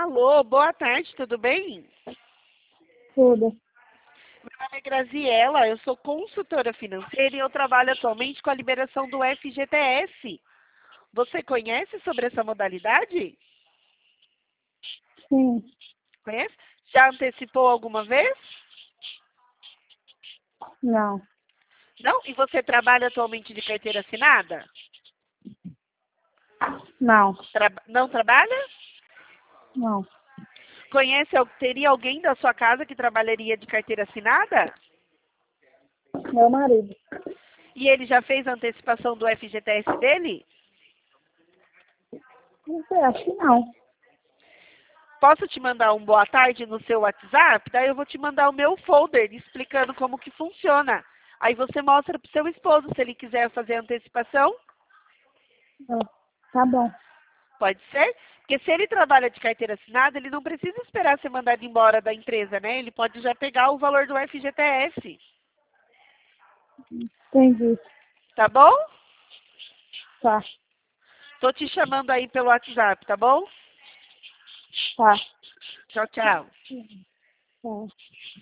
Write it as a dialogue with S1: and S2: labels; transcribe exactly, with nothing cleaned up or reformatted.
S1: Alô, boa tarde, tudo bem?
S2: Tudo.
S1: Meu nome é Graziela, eu sou consultora financeira e eu trabalho atualmente com a liberação do F G T S. Você conhece sobre essa modalidade?
S2: Sim.
S1: Conhece? Já antecipou alguma vez?
S2: Não.
S1: Não? E você trabalha atualmente de carteira assinada?
S2: Não.
S1: Tra- Não trabalha?
S2: Não.
S1: Conhece, al- teria alguém da sua casa que trabalharia de carteira assinada?
S2: Meu marido.
S1: E ele já fez a antecipação do F G T S dele?
S2: Não sei, acho que não.
S1: Posso te mandar um boa tarde no seu WhatsApp? Daí eu vou te mandar o meu folder explicando como que funciona. Aí você mostra para o seu esposo se ele quiser fazer a antecipação.
S2: Ah, tá bom.
S1: Pode ser? Porque se ele trabalha de carteira assinada, ele não precisa esperar ser mandado embora da empresa, né? Ele pode já pegar o valor do F G T S.
S2: Entendi.
S1: Tá bom?
S2: Tá.
S1: Tô te chamando aí pelo WhatsApp, tá bom?
S2: Tá.
S1: Tchau, tchau.
S2: Tá.